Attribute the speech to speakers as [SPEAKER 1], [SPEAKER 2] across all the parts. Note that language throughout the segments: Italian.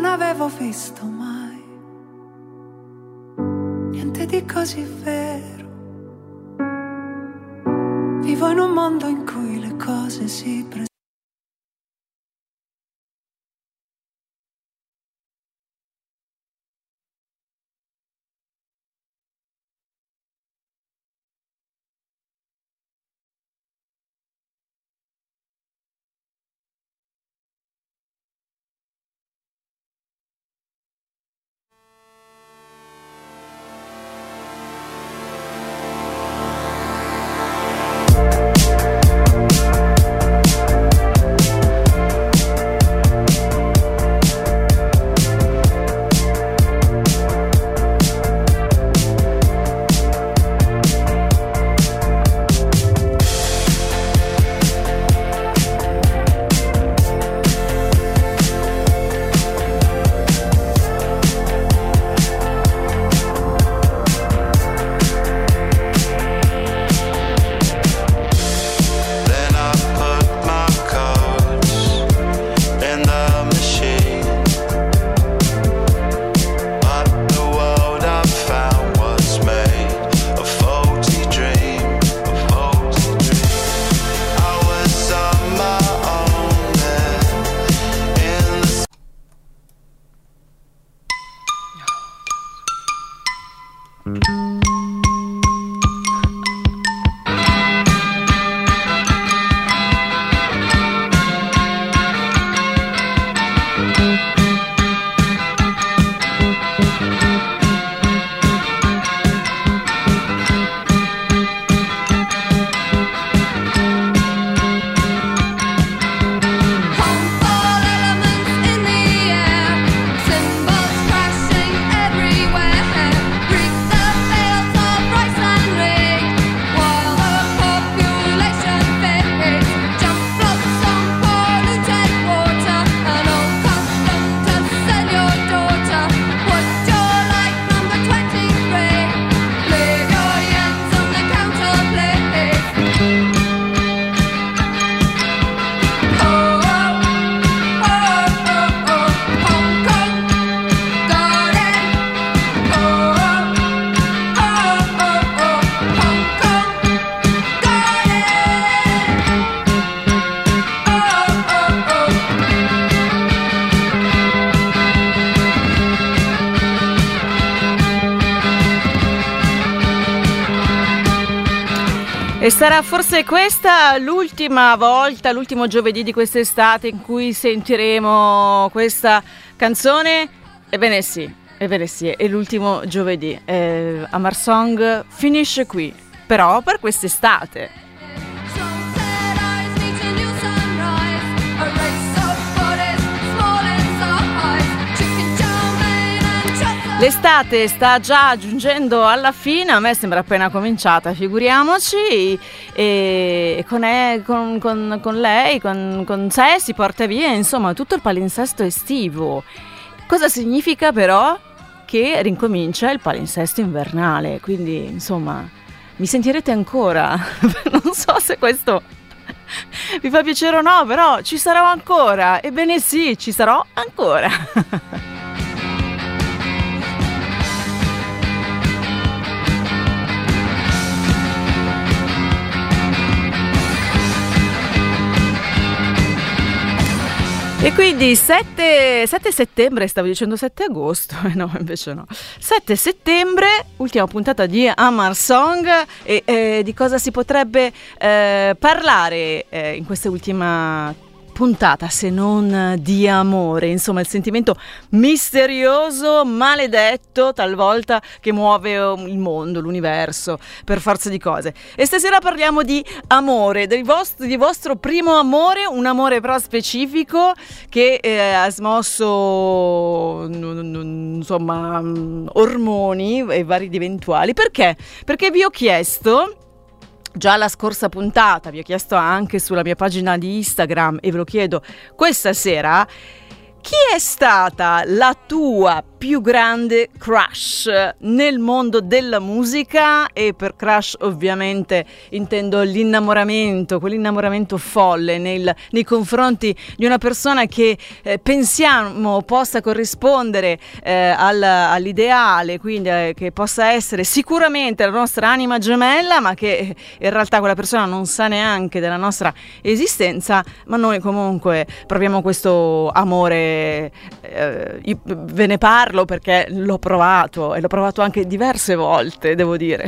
[SPEAKER 1] non avevo visto mai niente di così vero. Vivo in un mondo in cui le cose si presentano.
[SPEAKER 2] E sarà forse questa l'ultima volta, l'ultimo giovedì di quest'estate in cui sentiremo questa canzone? Ebbene sì, è l'ultimo giovedì. Amar Song finisce qui, però per quest'estate. L'estate sta già giungendo alla fine, a me sembra appena cominciata, figuriamoci, e con lei, con sé si porta via, insomma, tutto il palinsesto estivo. Cosa significa però? Che rincomincia il palinsesto invernale, quindi insomma mi sentirete ancora, non so se questo vi fa piacere o no, però ci sarò ancora, ebbene sì, ci sarò ancora. E quindi 7 settembre, stavo dicendo 7 agosto, no invece no, 7 settembre, ultima puntata di Amar Song, e di cosa si potrebbe parlare in questa ultima puntata se non di amore, insomma il sentimento misterioso, maledetto talvolta che muove il mondo, l'universo per forza di cose. E stasera parliamo di amore, di vostro primo amore, un amore però specifico che ha smosso insomma ormoni e vari eventuali. Perché? Perché vi ho chiesto già la scorsa puntata, vi ho chiesto anche sulla mia pagina di Instagram e ve lo chiedo questa sera: chi è stata la tua più grande crush nel mondo della musica, e per crush ovviamente intendo l'innamoramento, quell'innamoramento folle nei confronti di una persona che pensiamo possa corrispondere all'ideale, quindi che possa essere sicuramente la nostra anima gemella, ma che in realtà quella persona non sa neanche della nostra esistenza, ma noi comunque proviamo questo amore. Io ve ne parlo perché l'ho provato, e l'ho provato anche diverse volte, devo dire.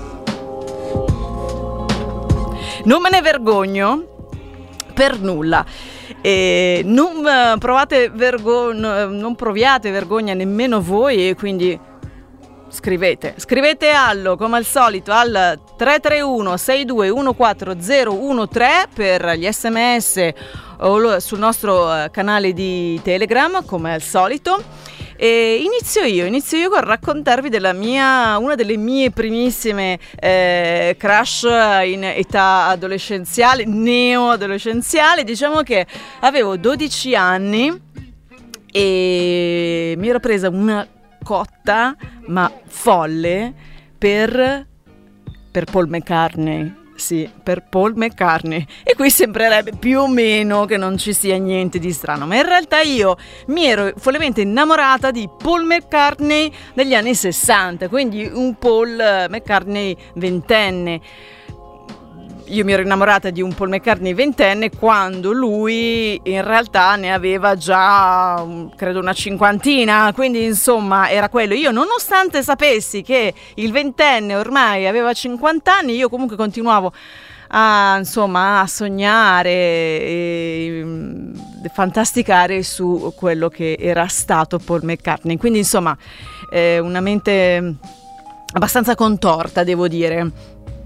[SPEAKER 2] Non me ne vergogno per nulla. E non proviate vergogna nemmeno voi, e quindi scrivete come al solito al 331 6214013 per gli sms o sul nostro canale di Telegram, come al solito. E inizio io con raccontarvi una delle mie primissime crush in età adolescenziale, neo-adolescenziale. Diciamo che avevo 12 anni e mi ero presa una cotta, ma folle, per Paul McCartney. Sì, per Paul McCartney. E qui sembrerebbe più o meno che non ci sia niente di strano, ma in realtà io mi ero follemente innamorata di Paul McCartney degli anni 60, quindi un Paul McCartney ventenne. Io mi ero innamorata di un Paul McCartney ventenne quando lui in realtà ne aveva già, credo, una cinquantina, quindi insomma era quello. Io, nonostante sapessi che il ventenne ormai aveva 50 anni, io comunque continuavo a sognare e fantasticare su quello che era stato Paul McCartney. Quindi insomma una mente abbastanza contorta, devo dire.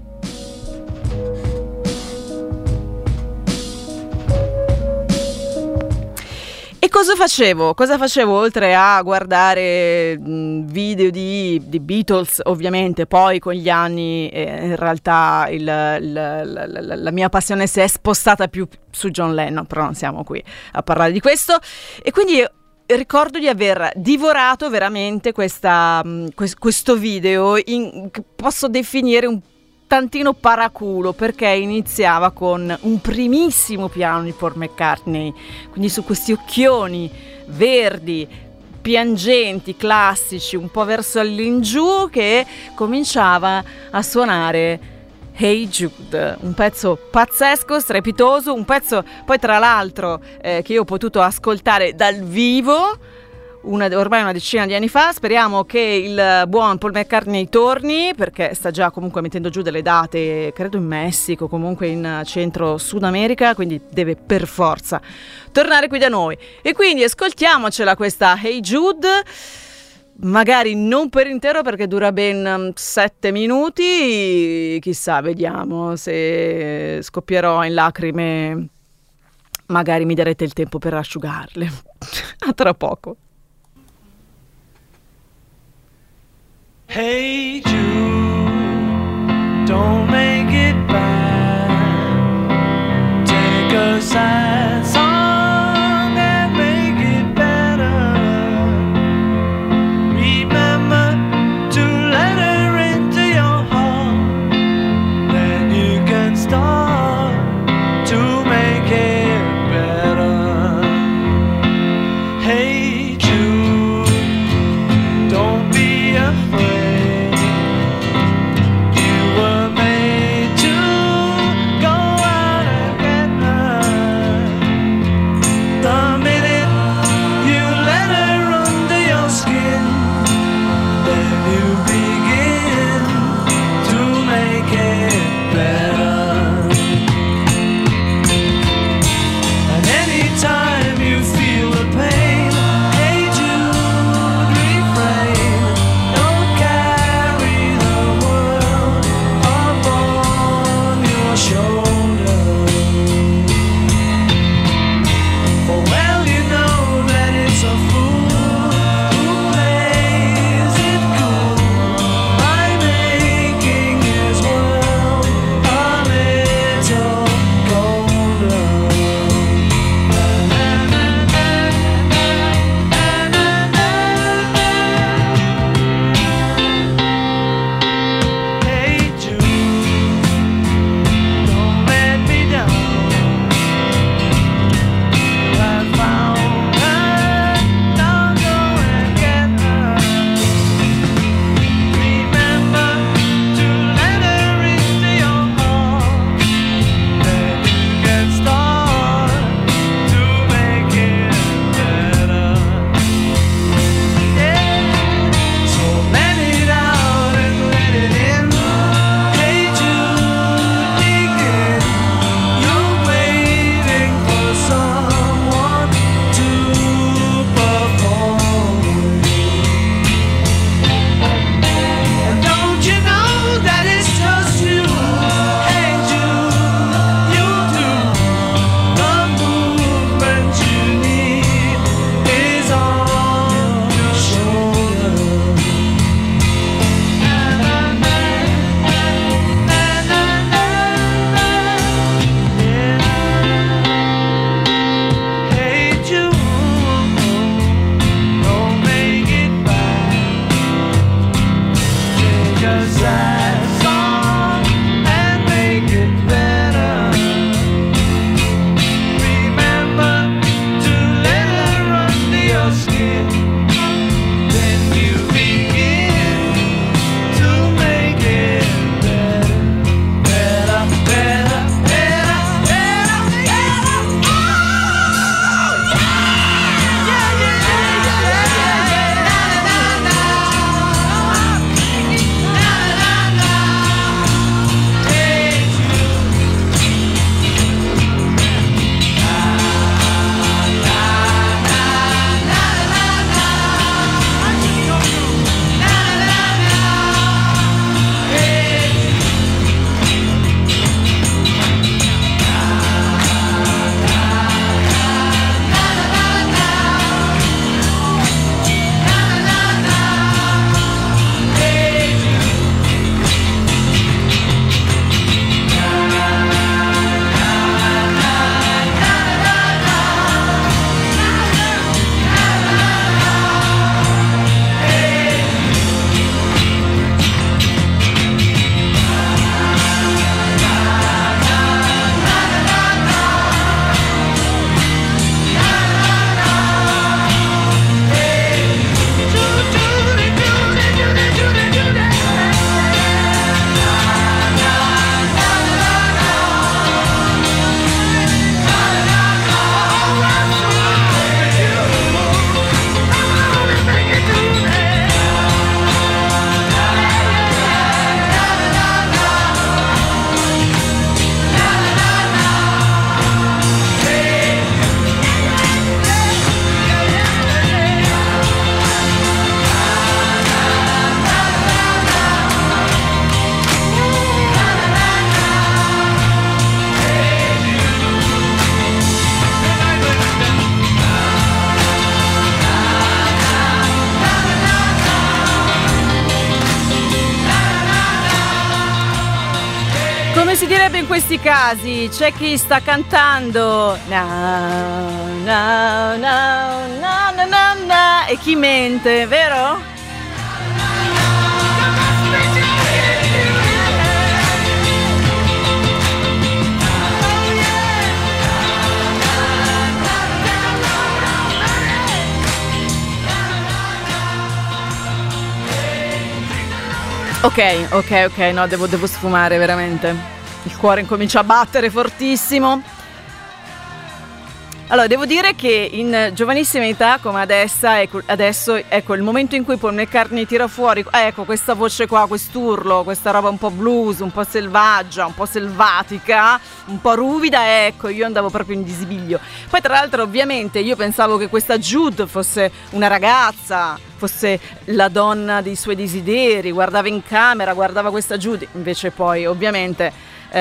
[SPEAKER 2] E cosa facevo oltre a guardare video di Beatles, ovviamente? Poi con gli anni in realtà la mia passione si è spostata più su John Lennon, però non siamo qui a parlare di questo. E quindi ricordo di aver divorato veramente questo video, che posso definire un tantino paraculo, perché iniziava con un primissimo piano di Paul McCartney, quindi su questi occhioni verdi piangenti, classici, un po' verso all'ingiù, che cominciava a suonare Hey Jude, un pezzo pazzesco, strepitoso, un pezzo poi tra l'altro che io ho potuto ascoltare dal vivo ormai una decina di anni fa. Speriamo che il buon Paul McCartney torni, perché sta già comunque mettendo giù delle date, credo in Messico, comunque in centro Sud America, quindi deve per forza tornare qui da noi. E quindi ascoltiamocela questa Hey Jude, magari non per intero perché dura ben 7 minuti, chissà, vediamo se scoppierò in lacrime, magari mi darete il tempo per asciugarle. A tra poco.
[SPEAKER 1] Hey Jude, don't make it bad. Take a sad song and make it better. Remember to let her into your heart. Then you can start to make it better. Hey Jude, don't be afraid. You were made to
[SPEAKER 2] questi casi c'è chi sta cantando e chi mente, vero? Ok, no, devo sfumare veramente. Il cuore incomincia a battere fortissimo. Allora, devo dire che in giovanissima età come adesso, ecco, il momento in cui Paul McCartney tira fuori, ecco, questa voce qua, quest'urlo, questa roba un po' blues, un po' selvaggia, un po' selvatica, un po' ruvida, ecco, io andavo proprio in visibilio. Poi tra l'altro ovviamente io pensavo che questa Jude fosse una ragazza, fosse la donna dei suoi desideri, guardava in camera, guardava questa Jude, invece poi ovviamente più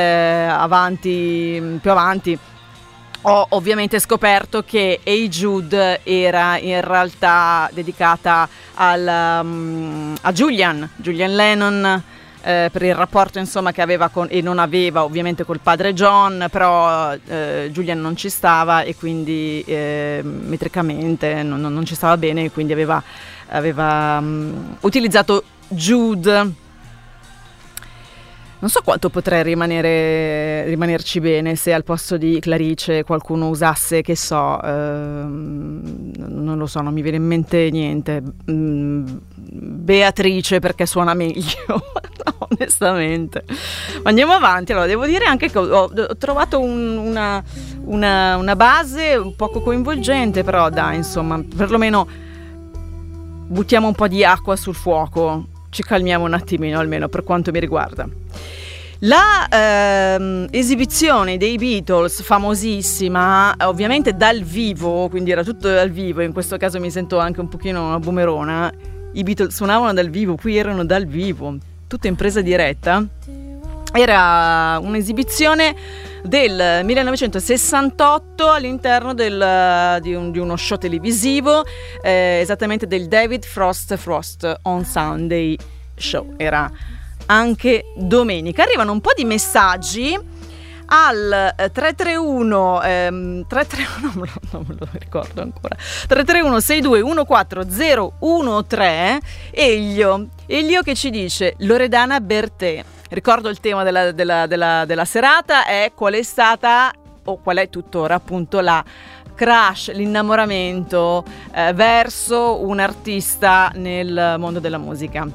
[SPEAKER 2] avanti ho ovviamente scoperto che Hey Jude era in realtà dedicata a Julian Lennon, per il rapporto insomma che aveva e non aveva ovviamente col padre John, però Julian non ci stava e quindi metricamente non ci stava bene, e quindi aveva utilizzato Jude. Non so quanto potrei rimanerci bene se al posto di Clarice qualcuno usasse, che so, non lo so, non mi viene in mente niente, Beatrice, perché suona meglio, onestamente. Ma andiamo avanti. Allora, devo dire anche che ho trovato una base un poco coinvolgente, però dai, insomma, perlomeno buttiamo un po' di acqua sul fuoco, ci calmiamo un attimino, almeno per quanto mi riguarda. La esibizione dei Beatles, famosissima, ovviamente dal vivo, quindi era tutto dal vivo, in questo caso mi sento anche un pochino una boomerona, i Beatles suonavano dal vivo, qui erano dal vivo, tutto in presa diretta. Era un'esibizione del 1968 all'interno di uno show televisivo, esattamente del David Frost on Sunday Show. Era anche domenica. Arrivano un po' di messaggi al 331 non me lo ricordo ancora, 331 6214013. Elio che ci dice: Loredana Bertè. Ricordo il tema della serata è qual è stata o qual è tuttora appunto la crush, l'innamoramento verso un artista nel mondo della musica.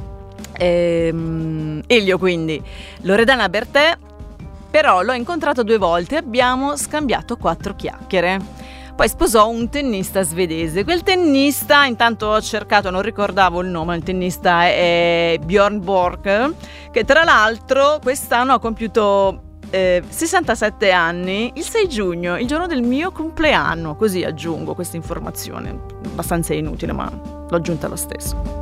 [SPEAKER 2] Elio, quindi Loredana Bertè, però l'ho incontrato 2 volte, abbiamo scambiato 4 chiacchiere. Poi sposò un tennista svedese. Quel tennista, intanto ho cercato, non ricordavo il nome, il tennista è Björn Borg, che tra l'altro quest'anno ha compiuto 67 anni, il 6 giugno, il giorno del mio compleanno. Così aggiungo questa informazione, abbastanza inutile, ma l'ho aggiunta lo stesso.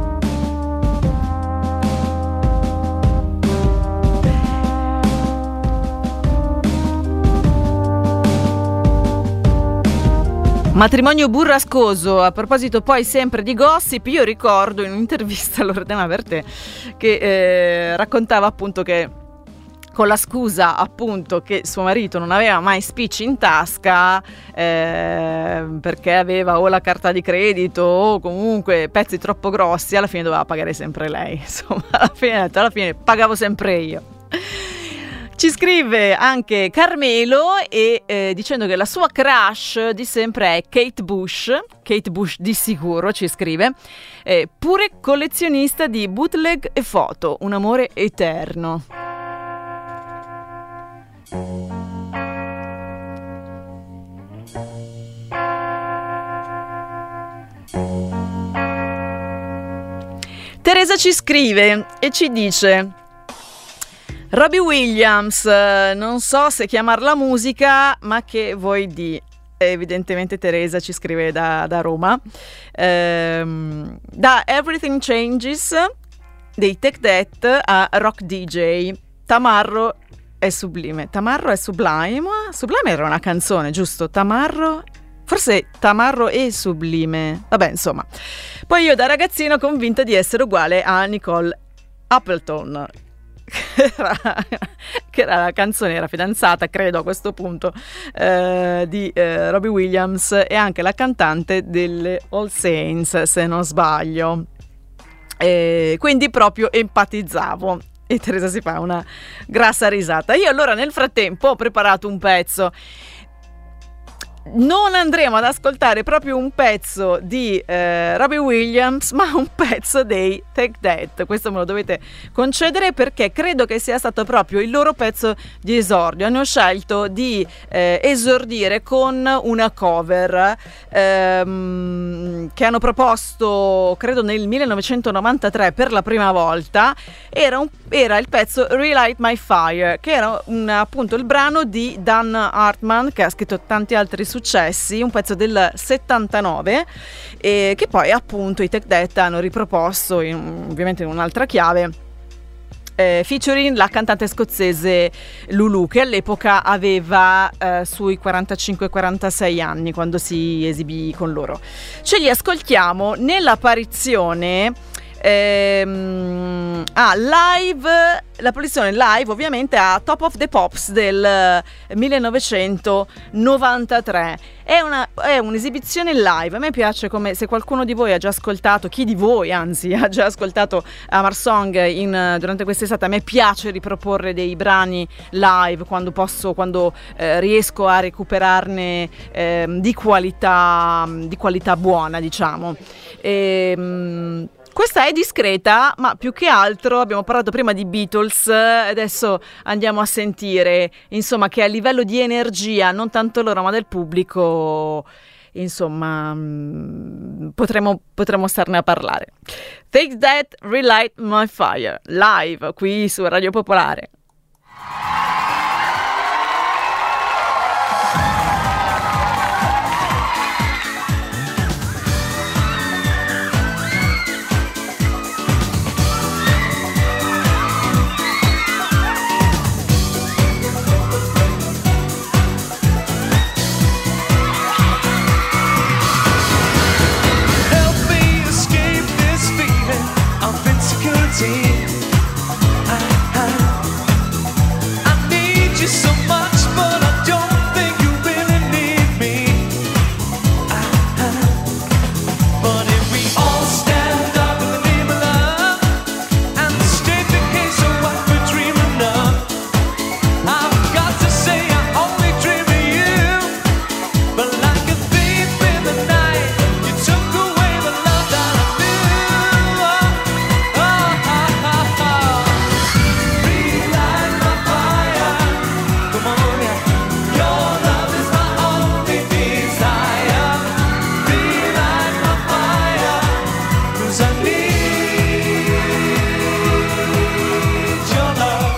[SPEAKER 2] Matrimonio burrascoso. A proposito poi sempre di gossip, io ricordo in un'intervista a Loredana Bertè che raccontava appunto che con la scusa appunto che suo marito non aveva mai spicci in tasca perché aveva o la carta di credito o comunque pezzi troppo grossi, alla fine doveva pagare sempre lei. Insomma, alla fine pagavo sempre io. Ci scrive anche Carmelo dicendo che la sua crush di sempre è Kate Bush di sicuro, ci scrive, pure collezionista di bootleg e foto, un amore eterno. Teresa ci scrive e ci dice: Robbie Williams, non so se chiamarla musica, ma che vuoi di? Evidentemente Teresa ci scrive da Roma. Da Everything Changes dei Take That a Rock DJ. Tamarro è sublime. Tamarro è Sublime? Sublime era una canzone, giusto? Tamarro? Forse Tamarro è sublime. Vabbè, insomma. Poi io da ragazzino convinta di essere uguale a Nicole Appleton. che era la canzone, era fidanzata, credo a questo punto, di Robbie Williams, e anche la cantante delle All Saints, se non sbaglio. Quindi proprio empatizzavo. E Teresa si fa una grassa risata. Io allora nel frattempo ho preparato un pezzo. Non andremo ad ascoltare proprio un pezzo di Robbie Williams, ma un pezzo dei Take That. Questo me lo dovete concedere, perché credo che sia stato proprio il loro pezzo di esordio. Hanno scelto di esordire con una cover che hanno proposto, credo nel 1993 per la prima volta. Era il pezzo Relight My Fire, che era appunto il brano di Dan Hartman, che ha scritto tanti altri successi, un pezzo del 79, che poi appunto i Take That hanno riproposto ovviamente in un'altra chiave, featuring la cantante scozzese Lulu, che all'epoca aveva sui 45-46 anni quando si esibì con loro. Ce li ascoltiamo nell'apparizione live, la produzione live ovviamente a Top of the Pops del 1993. È un'esibizione live. A me piace, come se qualcuno di voi ha già ascoltato, chi di voi anzi ha già ascoltato Amar Song durante quest'estate, a me piace riproporre dei brani live quando posso, quando riesco a recuperarne di qualità buona, diciamo. Questa è discreta, ma più che altro abbiamo parlato prima di Beatles, adesso andiamo a sentire, insomma, che a livello di energia, non tanto loro ma del pubblico, insomma, potremmo starne a parlare. Take That, Relight My Fire, live qui su Radio Popolare.
[SPEAKER 1] I need you so much, but I don't think you really need me. But if we all stand up in the name of love and state the case of what we're dreaming of, I've got to say I only dream of you. But like a thief in the night, you took away the love that I knew. Relight my fire, come on, yeah. Your love is my only desire. Relight my fire, 'cause I need your love.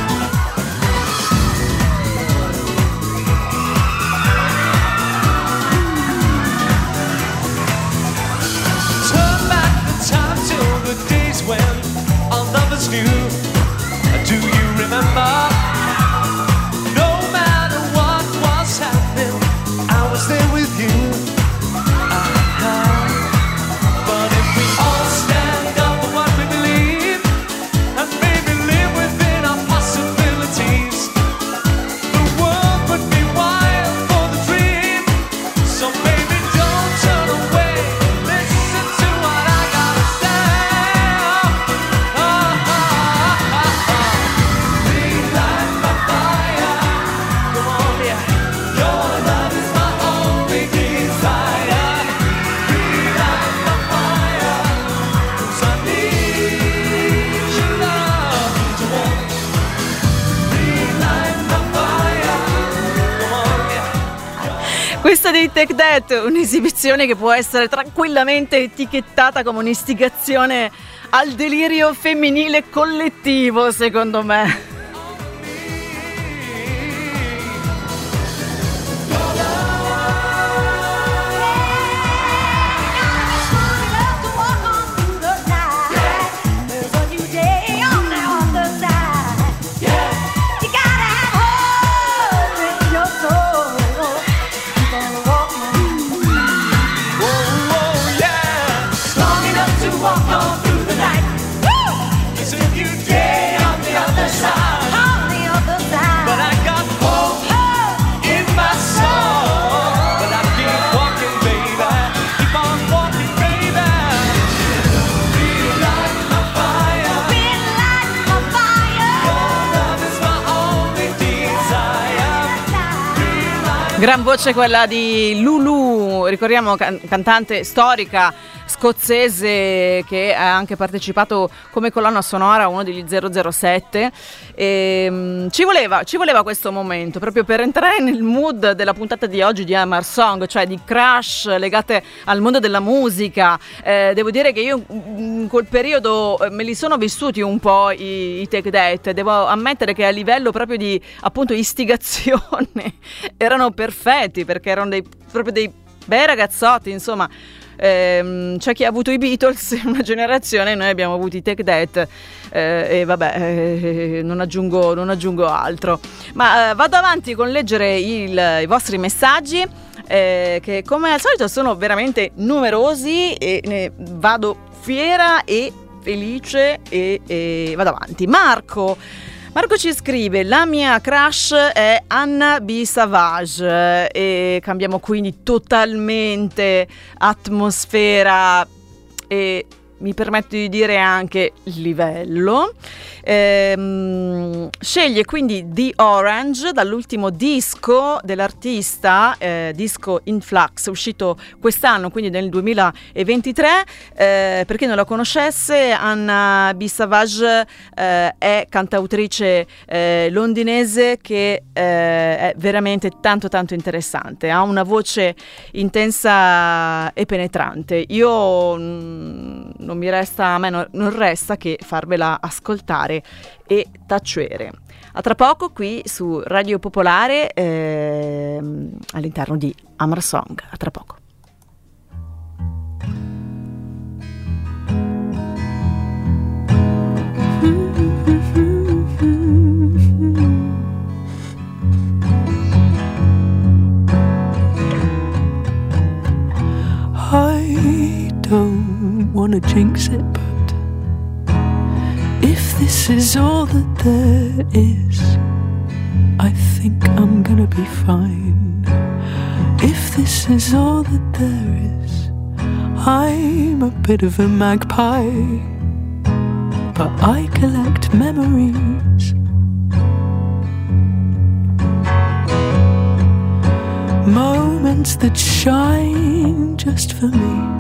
[SPEAKER 1] Turn back the time till the days when our lovers knew. Do you remember? No matter what was happening, I was there with you. But if we all stand up for what we believe and maybe live within our possibilities, the world would be wild for the dream. So baby, don't turn away. Listen to what I gotta say. Relight my fire, come on, yeah. Your love is my only desire. Relight my fire, 'cause I need your love to want. Relight my fire, come on, yeah.
[SPEAKER 2] Questa dei Take That, un'esibizione che può essere tranquillamente etichettata come un'istigazione al delirio femminile collettivo, secondo me.
[SPEAKER 1] Walk on through the night. 'Cause if you dare on the other side.
[SPEAKER 2] Gran voce quella di Lulu, ricordiamo cantante storica scozzese che ha anche partecipato come colonna sonora a uno degli 007 e, ci voleva questo momento proprio per entrare nel mood della puntata di oggi di Hammer Song, cioè di crush legate al mondo della musica. Devo dire che io in quel periodo me li sono vissuti un po' i Take That, devo ammettere che a livello proprio di appunto istigazione erano perfetti, perché erano proprio dei bei ragazzotti, insomma. C'è chi ha avuto i Beatles in una generazione, noi abbiamo avuto i Take That e vabbè, non aggiungo altro, ma vado avanti con leggere i vostri messaggi che come al solito sono veramente numerosi e ne vado fiera e felice e vado avanti. Marco ci scrive: la mia crush è Anna B. Savage, e cambiamo quindi totalmente atmosfera e mi permetto di dire anche livello. Sceglie quindi The Orange dall'ultimo disco dell'artista, disco In Flux, uscito quest'anno, quindi nel 2023. Per chi non la conoscesse, Anna B. Savage è cantautrice londinese che è veramente tanto interessante, ha una voce intensa e penetrante. A me non resta che farvela ascoltare e tacere. A tra poco qui su Radio Popolare all'interno di Hammer Song. A tra poco.
[SPEAKER 3] I don't wanna jinx it, but if this is all that there is, I think I'm gonna be fine. If this is all that there is, I'm a bit of a magpie, but I collect memories. Moments that shine just for me.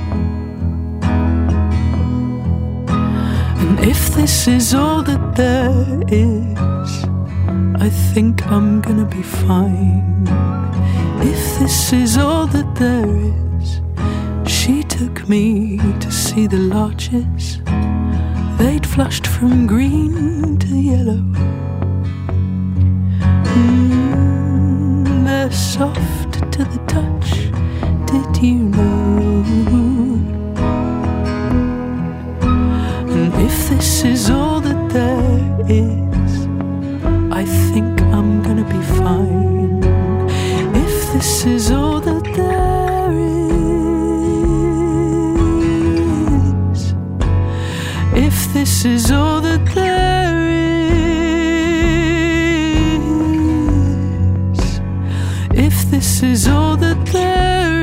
[SPEAKER 3] And if this is all that there is, I think I'm gonna be fine. If this is all that there is, she took me to see the larches. They'd flushed from green to yellow. They're soft to the touch, did you know? And if this is all that there is, I think I'm gonna be fine. If this is all that there is, if this is all that there is, if this is all that there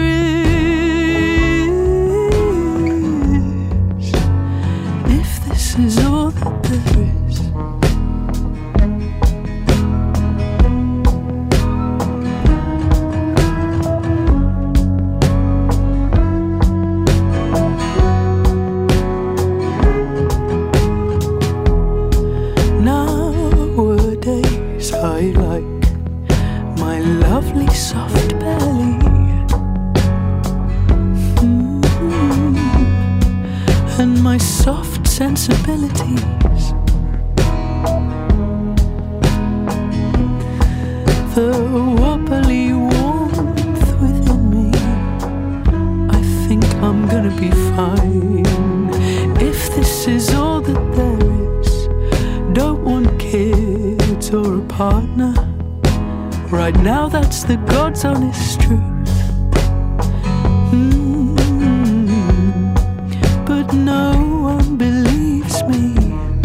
[SPEAKER 3] is, if this is all that there is. Nowadays I like my lovely soft belly, and my soft sensibilities. The wobbly warmth within me, I think I'm gonna be fine. If this is all that there is, don't want kids or a partner. Right now that's the God's honest truth. But no one believes me.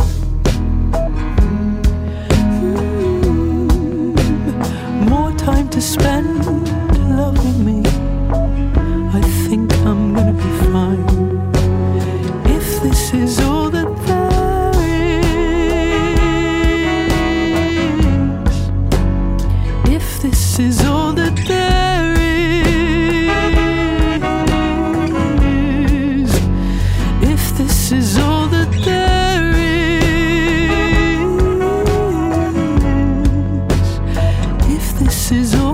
[SPEAKER 3] More time to spend loving me, I think I'm gonna be fine. If this is all that there is, if if this is all that there is, if this is all that there is, if this is all.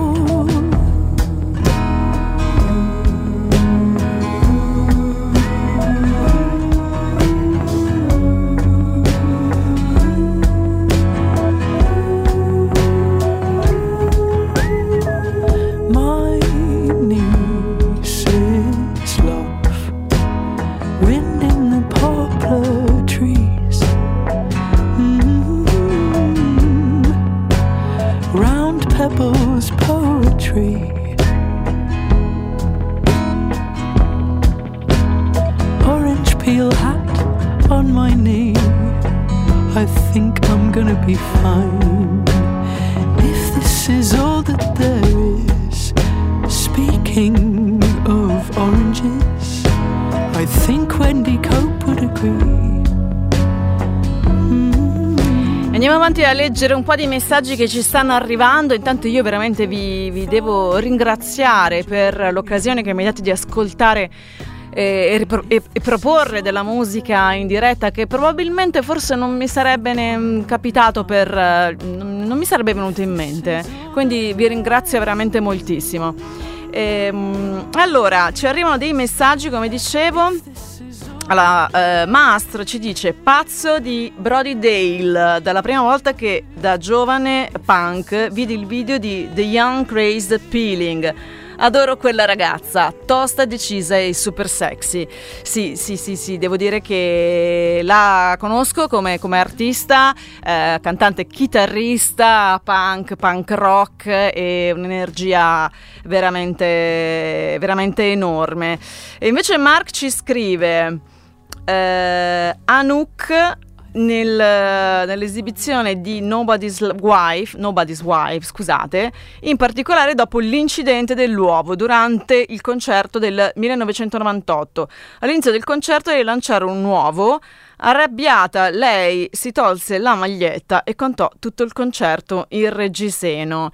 [SPEAKER 3] Be fine if this is all that there is. Speaking of oranges, I think Wendy Cope would agree.
[SPEAKER 2] Andiamo avanti a leggere un po' di messaggi che ci stanno arrivando. Intanto io veramente vi devo ringraziare per l'occasione che mi date di ascoltare e proporre della musica in diretta, che probabilmente forse non mi sarebbe capitato, non mi sarebbe venuto in mente, quindi vi ringrazio veramente moltissimo. Allora ci arrivano dei messaggi, come dicevo. Allora, Mastro ci dice: pazzo di Brody Dale, dalla prima volta che da giovane punk vidi il video di The Young Crazed Peeling. Adoro quella ragazza, tosta, decisa e super sexy. Sì, devo dire che la conosco come artista, cantante, chitarrista, punk rock, e un'energia veramente, veramente enorme. E invece Mark ci scrive: Anouk nell'esibizione di Nobody's Wife, scusate, in particolare dopo l'incidente dell'uovo durante il concerto del 1998. All'inizio del concerto le lanciarono un uovo. Arrabbiata, lei si tolse la maglietta e cantò tutto il concerto in reggiseno.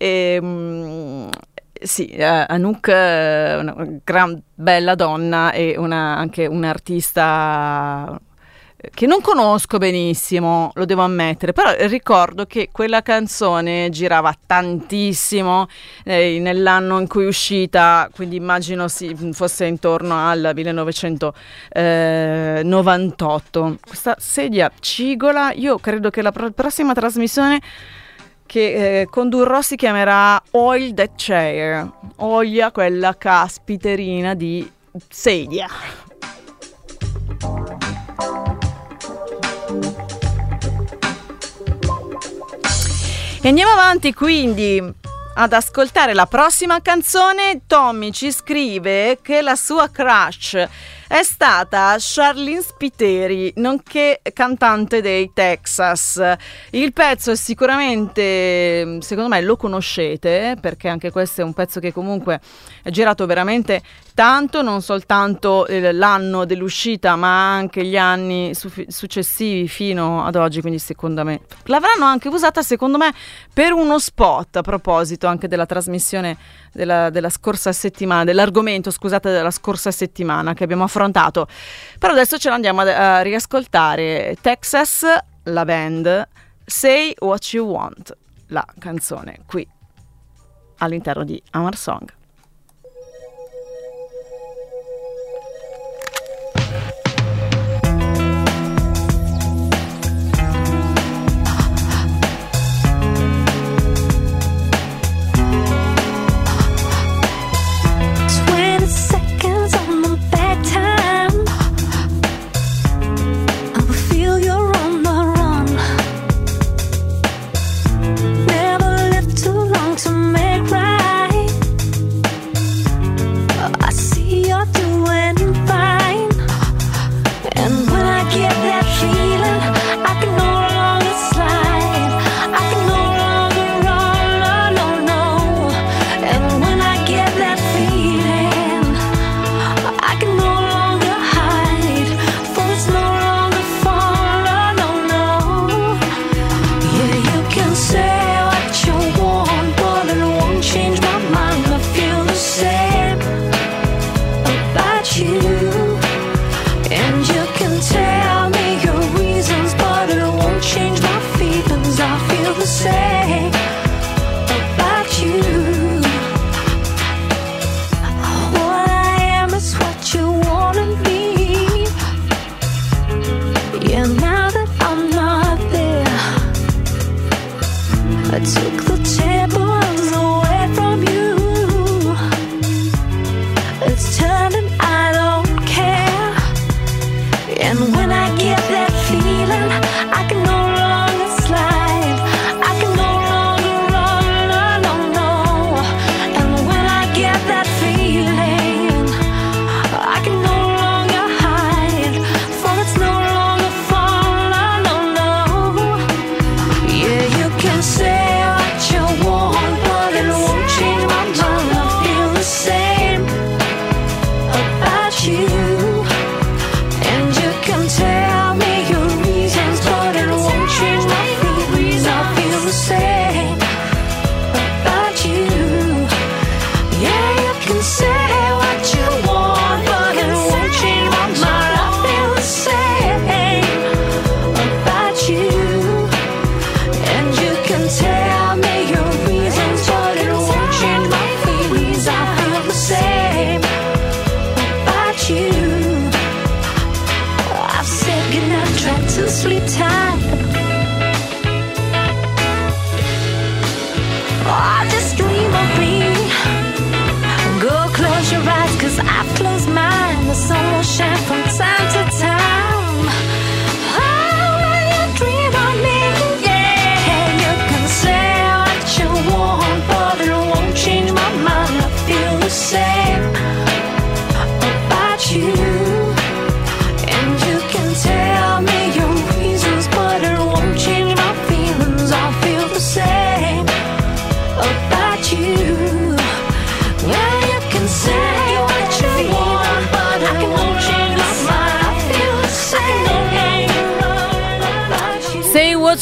[SPEAKER 2] Sì, Anouk, una gran bella donna e anche un'artista che non conosco benissimo, lo devo ammettere, però ricordo che quella canzone girava tantissimo nell'anno in cui è uscita, quindi immagino fosse intorno al 1998. Questa sedia cigola, io credo che la prossima trasmissione che condurrò si chiamerà Oil That Chair, olia quella caspiterina di sedia. E andiamo avanti quindi ad ascoltare la prossima canzone. Tommy ci scrive che la sua crush è stata Charlene Spiteri, nonché cantante dei Texas. Il pezzo è sicuramente, secondo me lo conoscete, perché anche questo è un pezzo che comunque è girato veramente tanto, non soltanto l'anno dell'uscita ma anche gli anni successivi fino ad oggi, quindi secondo me l'avranno anche usata, secondo me, per uno spot, a proposito anche della trasmissione della scorsa settimana, dell'argomento, scusate, della scorsa settimana che abbiamo affrontato. Però adesso ce l'andiamo a riascoltare. Texas, la band, Say What You Want, la canzone qui all'interno di Our Song.
[SPEAKER 4] Never lived too long to make right.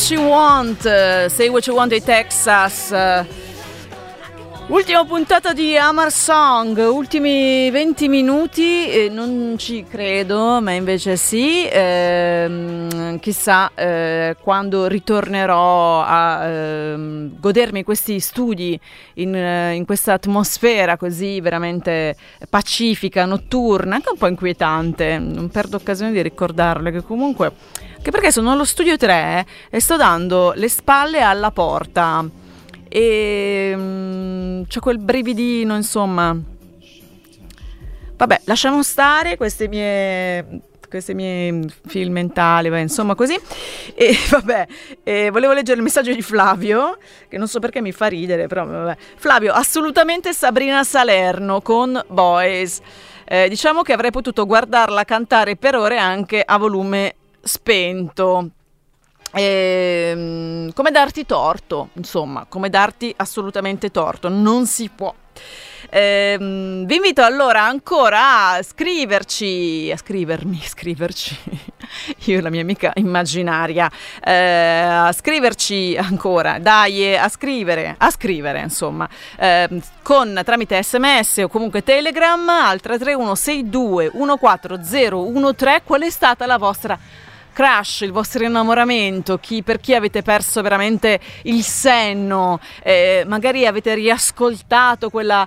[SPEAKER 2] What You Want, Say What You Want dei Texas. Ultima puntata di Amar Song, ultimi 20 minuti, non ci credo, ma invece sì, chissà quando ritornerò a godermi questi studi in questa atmosfera così veramente pacifica, notturna, anche un po' inquietante. Non perdo occasione di ricordarle che comunque, che perché sono allo studio 3 e sto dando le spalle alla porta. E c'ho quel brividino, insomma. Vabbè, lasciamo stare queste mie film mentali, insomma, così. E vabbè, volevo leggere il messaggio di Flavio, che non so perché mi fa ridere, però vabbè. Flavio, assolutamente Sabrina Salerno con Boys. Diciamo che avrei potuto guardarla cantare per ore anche a volume spento. Come darti torto, insomma, come darti assolutamente torto, non si può. Vi invito allora ancora a scriverci, io e la mia amica immaginaria, a scriverci ancora, dai, a scrivere insomma, tramite SMS o comunque Telegram al 33162 14013. Qual è stata la vostra crush, il vostro innamoramento, per chi avete perso veramente il senno, magari avete riascoltato quella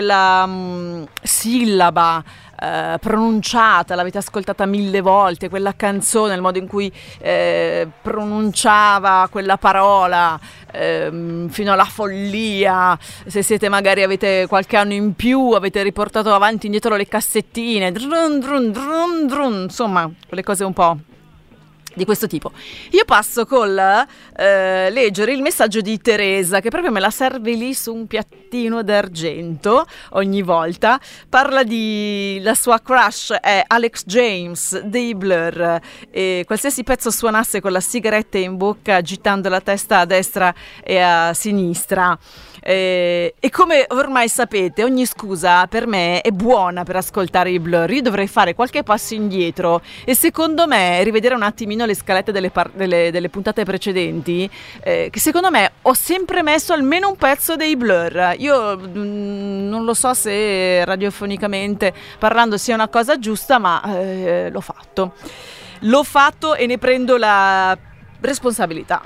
[SPEAKER 2] sillaba pronunciata, l'avete ascoltata 1000 volte, quella canzone, il modo in cui pronunciava quella parola fino alla follia. Se siete magari avete qualche anno in più, avete riportato avanti e indietro le cassettine, drun, drun, drun, drun, insomma quelle cose un po' di questo tipo. Io passo col leggere il messaggio di Teresa, che proprio me la serve lì su un piattino d'argento ogni volta. Parla di la sua crush è Alex James dei Blur, e qualsiasi pezzo suonasse con la sigaretta in bocca, agitando la testa a destra e a sinistra. E come ormai sapete, ogni scusa per me è buona per ascoltare i Blur. Io dovrei fare qualche passo indietro e secondo me rivedere un attimino le scalette delle puntate precedenti, che secondo me ho sempre messo almeno un pezzo dei Blur. Io non lo so se radiofonicamente parlando sia una cosa giusta, ma l'ho fatto e ne prendo la responsabilità.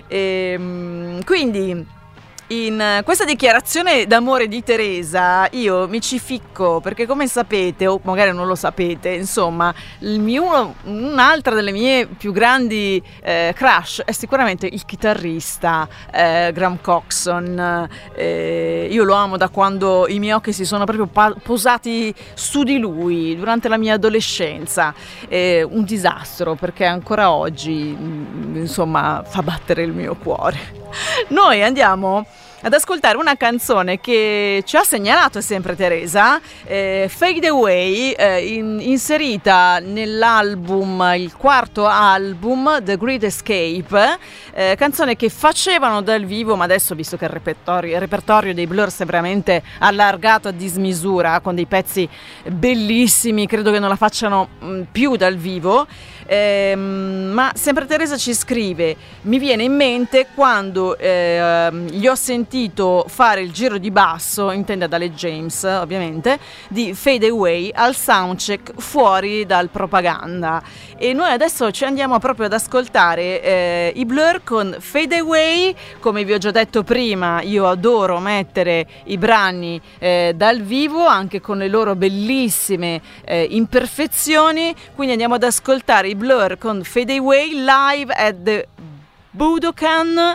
[SPEAKER 2] Quindi in questa dichiarazione d'amore di Teresa io mi ci ficco, perché come sapete, o magari non lo sapete, insomma, un'altra delle mie più grandi crush è sicuramente il chitarrista Graham Coxon. Io lo amo da quando i miei occhi si sono proprio posati su di lui durante la mia adolescenza. Un disastro, perché ancora oggi insomma fa battere il mio cuore. Noi andiamo ad ascoltare una canzone che ci ha segnalato sempre Teresa, Fade Away, inserita nell'album, il quarto album The Great Escape, canzone che facevano dal vivo, ma adesso, visto che il repertorio dei Blur si è veramente allargato a dismisura, con dei pezzi bellissimi, credo che non la facciano più dal vivo. Ma sempre Teresa ci scrive: mi viene in mente quando gli ho sentito fare il giro di basso, intende ad Alex James ovviamente, di Fade Away al soundcheck fuori dal Propaganda. E noi adesso ci andiamo proprio ad ascoltare i Blur con Fade Away. Come vi ho già detto prima, io adoro mettere i brani dal vivo, anche con le loro bellissime imperfezioni, quindi andiamo ad ascoltare i Blur con Fade Away live at the Budokan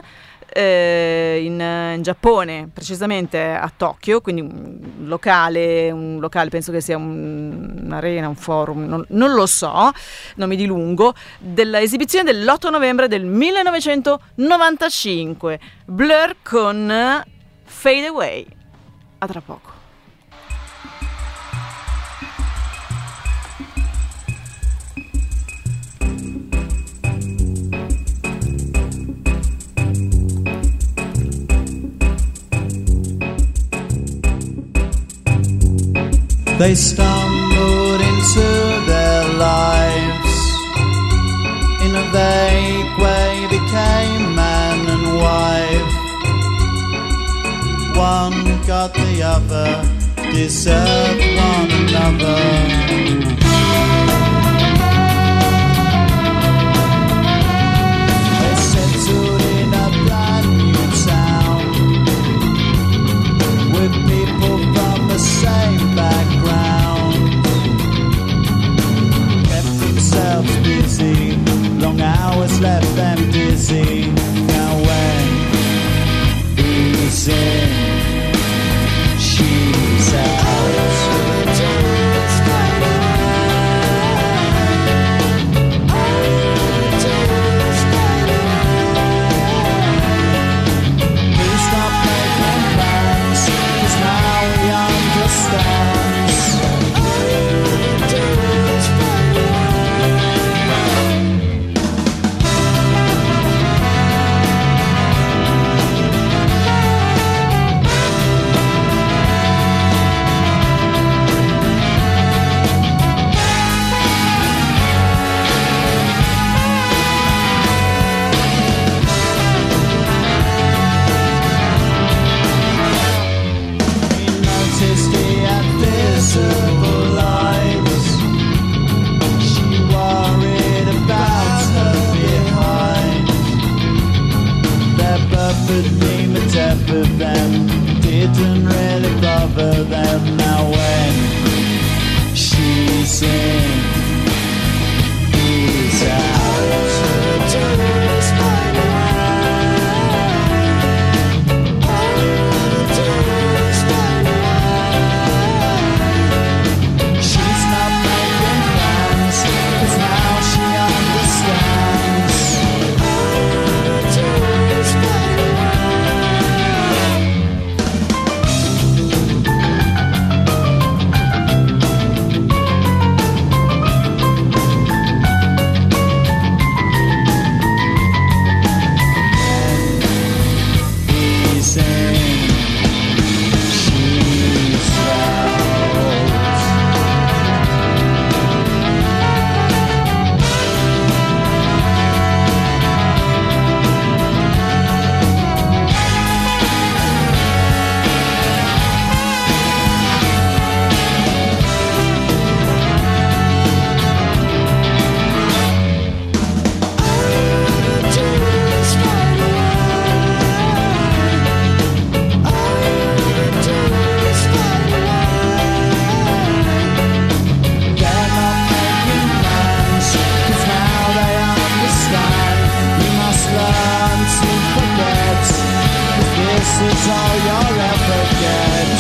[SPEAKER 2] in Giappone, precisamente a Tokyo, quindi un locale penso che sia un'arena, un forum, non lo so, non mi dilungo, dell'esibizione dell'8 novembre del 1995. Blur con Fade Away. A tra poco.
[SPEAKER 4] They stumbled into their lives, in a vague way became one got the other, deserve one another. They settled in a brand new town with people from the same background. Kept themselves busy, long hours left them dizzy. Now when he's in, she's out. Please stop making plans, 'cause now he understands. Visible lights. She worried about her behind. Their perfect name, the death of them, didn't really bother them. Now when she's in, he's out. This is all you'll ever get.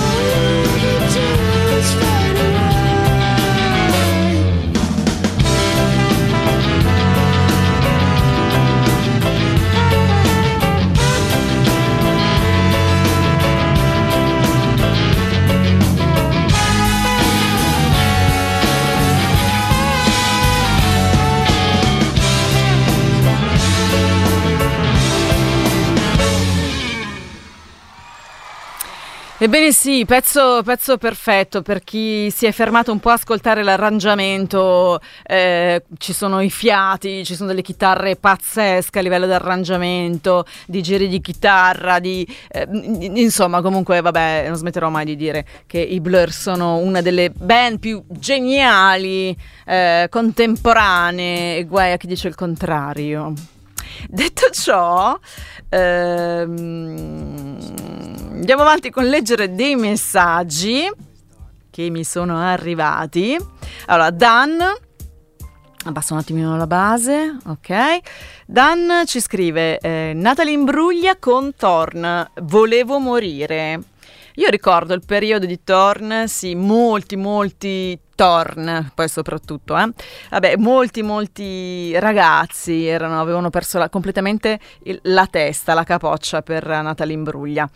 [SPEAKER 2] Ebbene sì, pezzo perfetto per chi si è fermato un po' a ascoltare l'arrangiamento, ci sono i fiati, ci sono delle chitarre pazzesche a livello di arrangiamento, di giri di chitarra, insomma comunque vabbè, non smetterò mai di dire che i Blur sono una delle band più geniali, contemporanee, e guai a chi dice il contrario. Detto ciò, andiamo avanti con leggere dei messaggi che mi sono arrivati. Allora, Dan, abbasso un attimino la base, ok. Dan ci scrive, Natalie Imbruglia con Thorn, volevo morire. Io ricordo il periodo di Thorn, sì, molti Thorn, poi soprattutto, vabbè, molti ragazzi avevano perso completamente la testa, la capoccia per Natalie Imbruglia.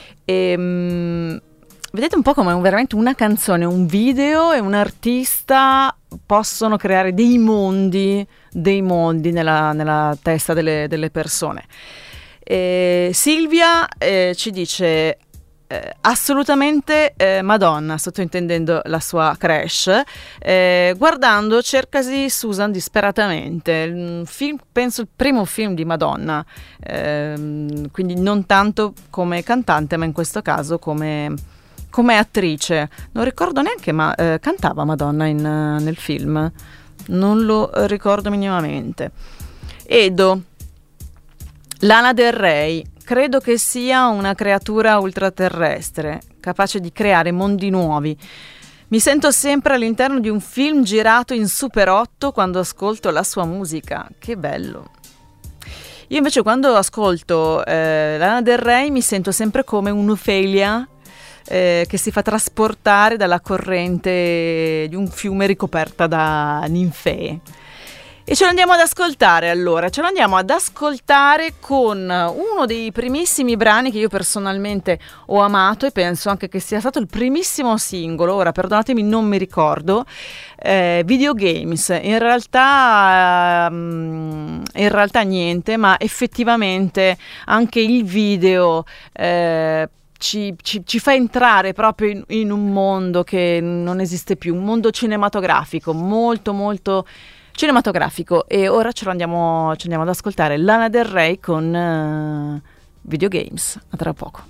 [SPEAKER 2] Vedete un po' come veramente una canzone, un video e un artista possono creare dei mondi nella testa delle persone. Silvia ci dice: assolutamente Madonna, sottointendendo la sua crush. Guardando cercasi Susan disperatamente, penso il primo film di Madonna, quindi non tanto come cantante, ma in questo caso come attrice. Non ricordo neanche, ma cantava Madonna nel film, non lo ricordo minimamente. Edo, Lana Del Rey, credo che sia una creatura ultraterrestre, capace di creare mondi nuovi. Mi sento sempre all'interno di un film girato in Super 8 quando ascolto la sua musica. Che bello! Io invece quando ascolto Lana Del Rey mi sento sempre come un'Ofelia che si fa trasportare dalla corrente di un fiume ricoperta da ninfee. E ce lo andiamo ad ascoltare allora, ce lo andiamo ad ascoltare con uno dei primissimi brani che io personalmente ho amato e penso anche che sia stato il primissimo singolo, ora perdonatemi non mi ricordo, Video Games, in realtà niente, ma effettivamente anche il video ci fa entrare proprio in un mondo che non esiste più, un mondo cinematografico, molto molto cinematografico. E ora ci andiamo ad ascoltare Lana Del Rey con Video Games. A tra poco.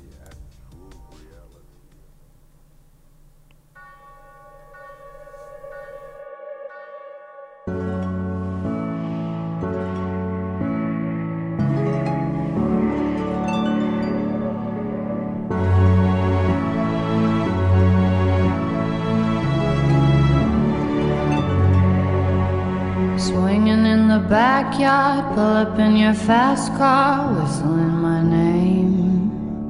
[SPEAKER 5] Swinging in the backyard, pull up in your fast car, whistling my name.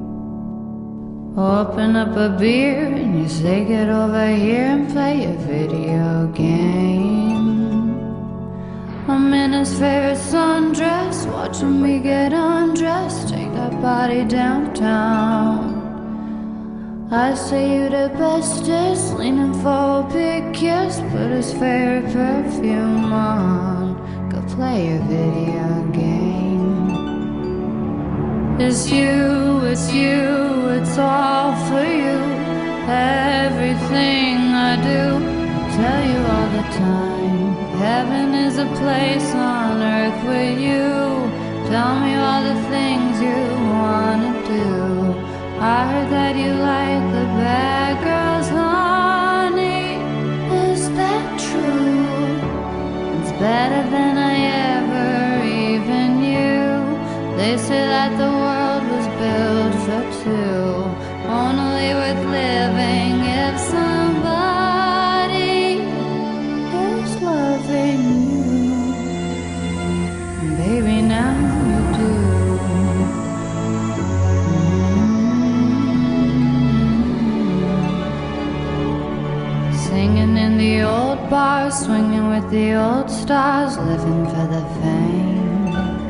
[SPEAKER 5] Open up a beer and you say get over here and play a video game. I'm in his favorite sundress, watching me get undressed, take that body downtown. I say you the bestest, leaning for a big kiss, put his favorite perfume on, go play a video game. It's you, it's all for you, everything I do, tell you all the time. Heaven is a place on earth with you, tell me all the things you wanna do. I heard that you like the bad girls, honey. Is that true? It's better than I ever even knew. They say that the world was built for two, only worth living if somebody is loving you. Baby, now you do. Singing in the old bars, swinging with the old stars, living for the fame.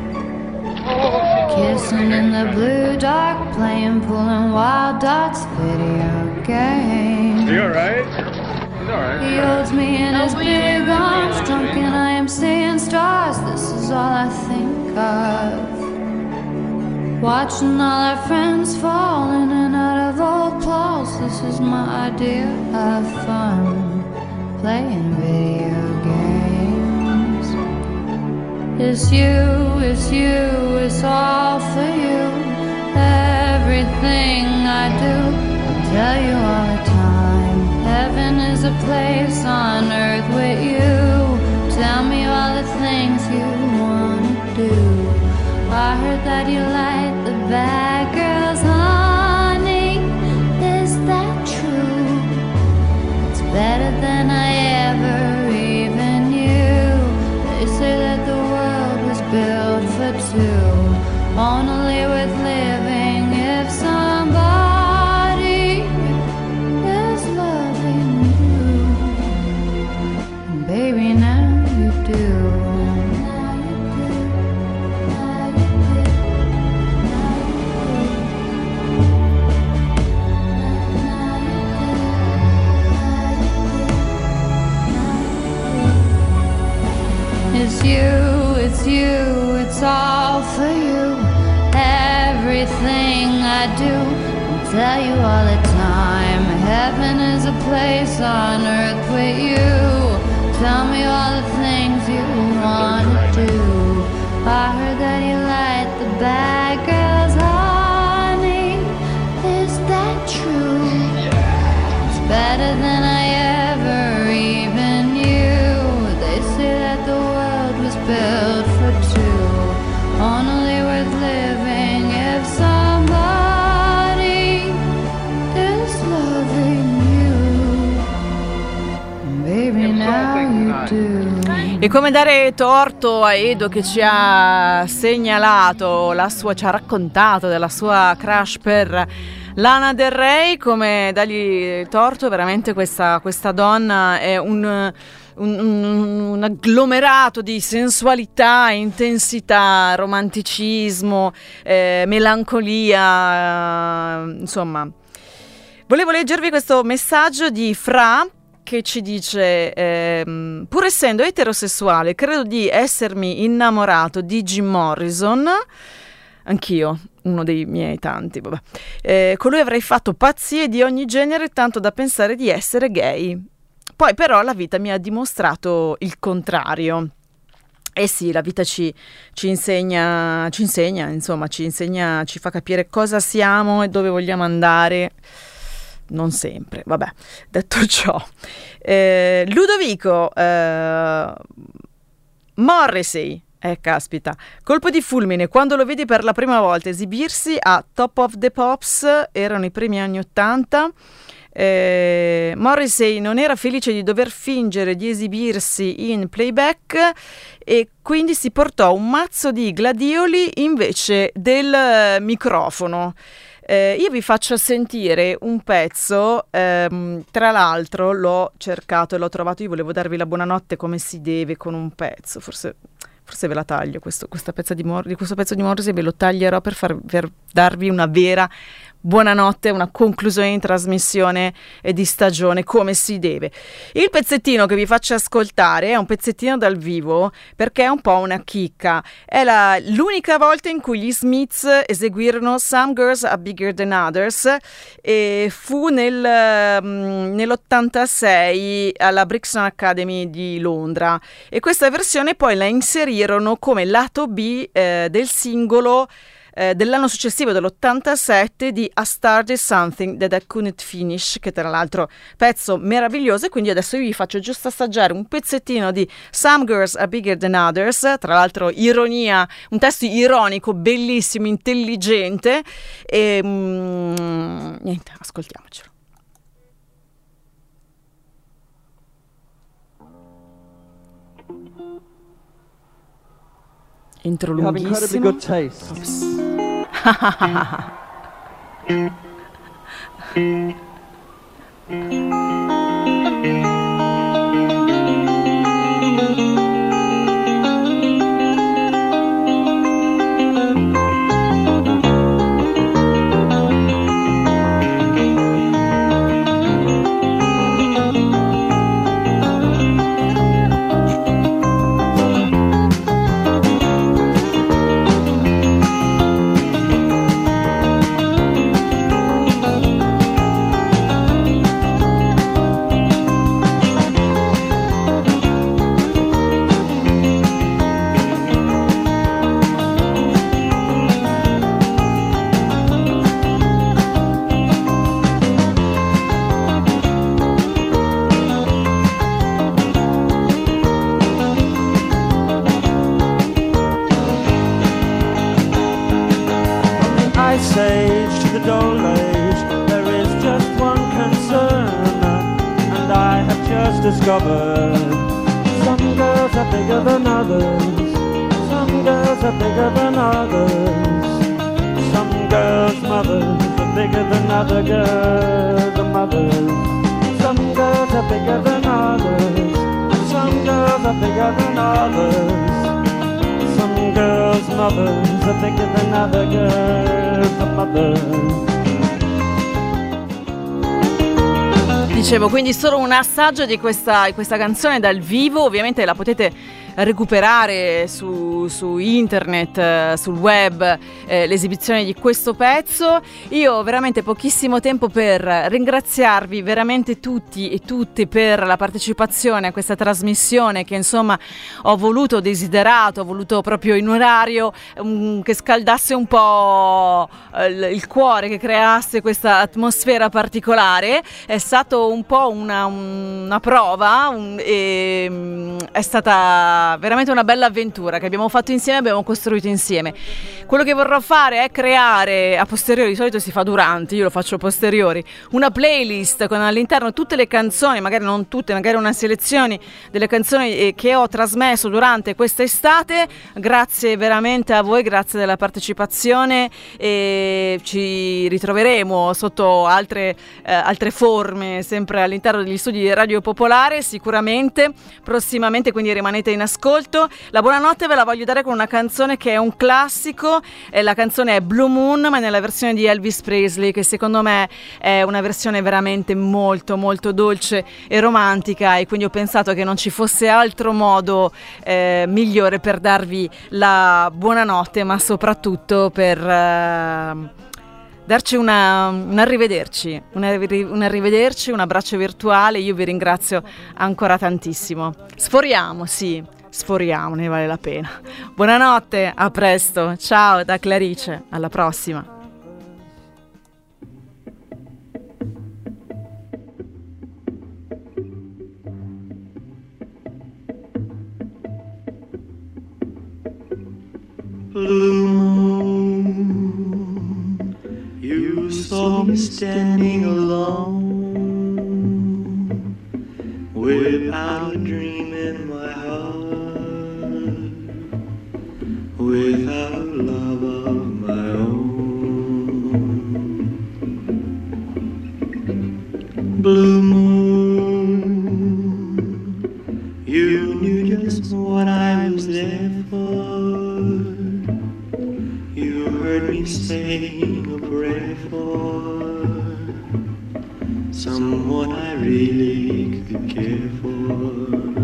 [SPEAKER 5] Kissing in the blue dark, playing pool and wild darts, video game.
[SPEAKER 6] You alright? He's alright.
[SPEAKER 5] He holds me in his big arms, drunk and I am seeing stars. This is all I think of. Watching all our friends fall in and out of old clothes. This is my idea of fun, playing video games. It's you, it's all for you. Everything I do, I tell you all the time. Heaven is a place on earth with you. Tell me all the things you wanna do. I heard that you like the bad girls, honey. Is that true? It's better than I ever even knew. They say that the world was built for two, only worth living if somebody is loving you. And baby, now you do. It's you, it's all for you. Everything I do, I'll tell you all the time, heaven is a place on earth with you. Tell me all the things you wanna do. I heard that you like the bad girls, honey. Is that true? It's better than I ever even knew. They say that the world was built for two, only worth living if somebody is loving you. Baby, now you do.
[SPEAKER 2] E come dare torto a Edo che ci ha segnalato ci ha raccontato della sua crush per Lana Del Rey, come dargli torto veramente questa donna è un agglomerato di sensualità, intensità, romanticismo, melancolia, insomma. Volevo leggervi questo messaggio di Fra che ci dice pur essendo eterosessuale credo di essermi innamorato di Jim Morrison, anch'io, uno dei miei tanti, vabbè. Con lui avrei fatto pazzie di ogni genere tanto da pensare di essere gay, poi però la vita mi ha dimostrato il contrario. Eh sì, la vita ci insegna, insomma, ci fa capire cosa siamo e dove vogliamo andare. Non sempre, vabbè, detto ciò. Ludovico Morrissey, caspita, colpo di fulmine quando lo vedi per la prima volta esibirsi a Top of the Pops, erano i primi anni '80. Morrissey non era felice di dover fingere di esibirsi in playback e quindi si portò un mazzo di gladioli invece del microfono. Io vi faccio sentire un pezzo, tra l'altro l'ho cercato e l'ho trovato, io volevo darvi la buonanotte come si deve con un pezzo, forse ve la taglio, questo pezzo di Morrissey ve lo taglierò per darvi una vera buonanotte, una conclusione in trasmissione e di stagione come si deve. Il pezzettino che vi faccio ascoltare è un pezzettino dal vivo perché è un po' una chicca. È l'unica volta in cui gli Smiths eseguirono Some Girls Are Bigger Than Others e fu nell'86 alla Brixton Academy di Londra, e questa versione poi la inserirono come lato B del singolo dell'anno successivo, dell'87, di I Started Something That I Couldn't Finish, che tra l'altro pezzo meraviglioso. E quindi adesso io vi faccio giusto assaggiare un pezzettino di Some Girls Are Bigger Than Others, tra l'altro ironia, un testo ironico, bellissimo, intelligente, e niente, ascoltiamocelo. Intro
[SPEAKER 7] You have incredibly
[SPEAKER 2] lunghissimo.
[SPEAKER 7] good taste. Ice Age to the Dole Age, there is just one concern, and I have just discovered some girls are bigger than others, some girls are bigger than others, some girls' mothers are bigger than other girls' mothers, some girls are bigger than others, some girls are bigger than others. Some girls' mothers are bigger than other girls' mothers.
[SPEAKER 2] Dicevo, quindi solo un assaggio di questa canzone dal vivo, ovviamente la potete recuperare su internet, sul web, l'esibizione di questo pezzo. Io ho veramente pochissimo tempo per ringraziarvi veramente tutti e tutte per la partecipazione a questa trasmissione che insomma ho desiderato, ho voluto proprio in orario che scaldasse un po' il cuore, che creasse questa atmosfera particolare. È stato un po' una prova è stata veramente una bella avventura che abbiamo fatto insieme, abbiamo costruito insieme. Quello che vorrò fare è creare a posteriori, di solito si fa durante, io lo faccio a posteriori, una playlist con all'interno tutte le canzoni, magari non tutte, magari una selezione delle canzoni che ho trasmesso durante questa estate. Grazie veramente a voi, grazie della partecipazione, e ci ritroveremo sotto altre forme sempre all'interno degli studi di Radio Popolare sicuramente prossimamente, quindi rimanete in ascolto. La buonanotte ve la voglio dare con una canzone che è un classico, la canzone è Blue Moon, ma nella versione di Elvis Presley, che secondo me è una versione veramente molto molto dolce e romantica, e quindi ho pensato che non ci fosse altro modo migliore per darvi la buonanotte, ma soprattutto per darci un arrivederci, un arrivederci, un abbraccio virtuale. Io vi ringrazio ancora tantissimo. Sforiamo, ne vale la pena. Buonanotte, a presto, ciao da Clarice, alla prossima.
[SPEAKER 4] Blue moon, you saw me standing alone, without a dream in my heart, without love of my own. Blue moon, you knew just what I was there for. You heard me saying a prayer for someone I really could care for.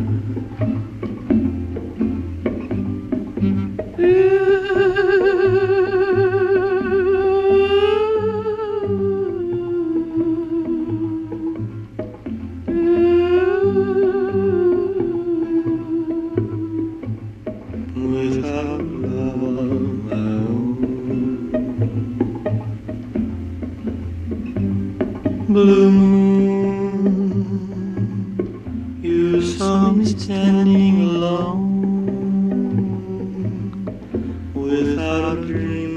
[SPEAKER 4] Without love of my own. Blue moon, you saw me standing alone, without a dream